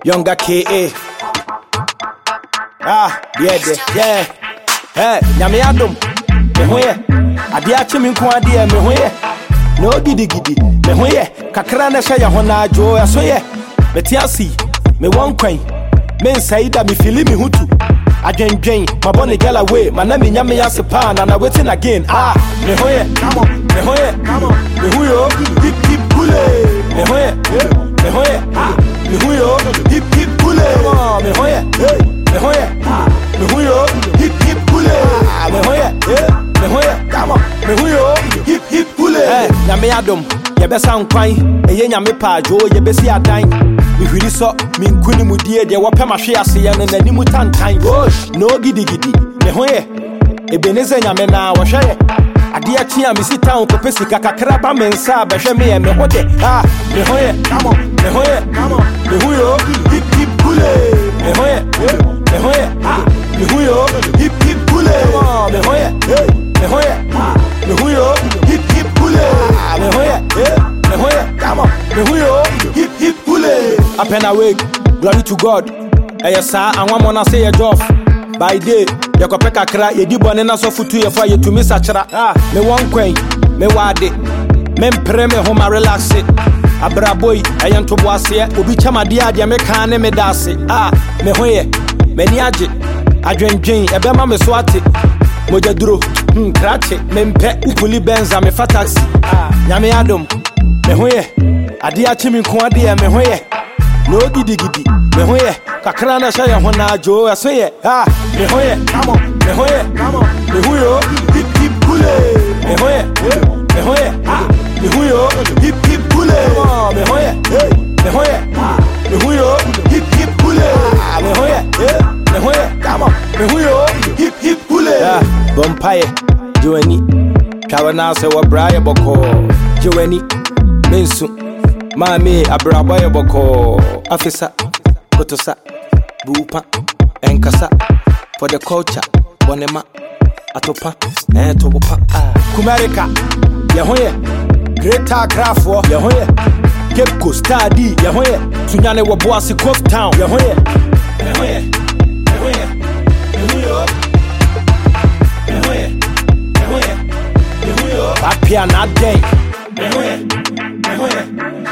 Younger KA. Yeah. Hey, Yami Adam. Me hoye. Adiachi mi nko ade me hoye. No gidi. Me hoye. Kakra na hye ya hona jo ya so ye. Me tiasi. Me won kwan. Me nsaida me fili me hutu. Adwenjwen, my bonny girl away. My name nyame ya sepa na waiting again. Me hoye. Come on. Me hoye. Come on. Me huyo. Hip kule. Me hoye. Me hoye. Me huyo. Hip kule. Me hoye. Me hoye. Me huyo. Hip kule. Me hoye. Me hoye. Come on. Me huyo. Hip kule. Nyame adom. Ye besa nkwan. Eye nyame pa jo ye besi adan. Me hwiri so me nkuni mudie de wo pema hwe ase ye ne nanimu tantan. No gidi. Me hoye. Ebeneze nyame na wo hwe. Ade achi a me si town ko pesika kakra ba mensa be hwe me hode. Me hoye. Come on. Me hoye. Come on. Me huyo. Hip kule. Me hoye. Me hoye. Me huyo. Hip kule. Me hoye. Me hoye. Me huyo. Hip kule. Me hoye. Me hoye. Come on. Me huyo. Hip kule. Apena wake. Glory to God. Eyesa anwa mona say your job. By day, you go peka kra ye di bone na so futu ye fa ye tumi sachra. Me won kwen, me wade. Me mpre me homa relax it. Abraboy, ayanto boase, obi chama dia dia me kan ne me dase. Me hoye, me ni age. Adwenjwen, e be ma me so ate. Moja duro, krache, me mpe ukuli benza me fa taxi. Nyame adom, me hoye. Ade achi mi nko ade me hoye. No gidi. Me hoye. Kakra na hye ya hona jo ya so ye. Me hoye. Come on. Me hoye. Come on. Me huyo. Hip kule. Me hoye. Me hoye. Me huyo. Hip kule. Me hoye. Me hoye. Me huyo. Hip kule. Me hoye. Me hoye. Come on. Me huyo. Hip kule. Bompaye. Joani. Kawana se wa braye boko. Joani. Mensu. Mami abraboye boko. Afisa. Kotosa. Bupa. Enkasa. For the culture. Bonema. Atopa. Tobopa. Kumarika. Yahoye. Greater Grafo. Yahoye. Cape Coast Study. Yahoye. Tunyane wabuasi Cove Town. Yahoye. Yahoye. Yahoye. Yahoye. Yahoye. Yahoye. Yahoye. Apia na day. Yahoye. Yahoye.